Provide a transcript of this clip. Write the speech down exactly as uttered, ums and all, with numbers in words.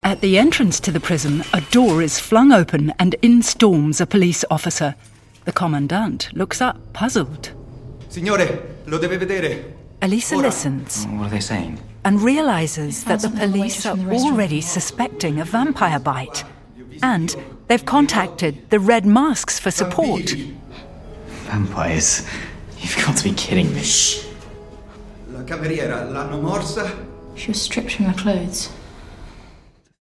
At the entrance to the prison, a door is flung open and in storms a police officer. The commandant looks up, puzzled. Signore, lo deve vedere. Elisa Ora. listens What are they saying? and realizes that the police are already suspecting a vampire bite. And they've contacted the Red Masks for support. Vampiri. Vampires? You've got to be kidding me. La cameriera l'hanno morsa? She was stripped from her clothes.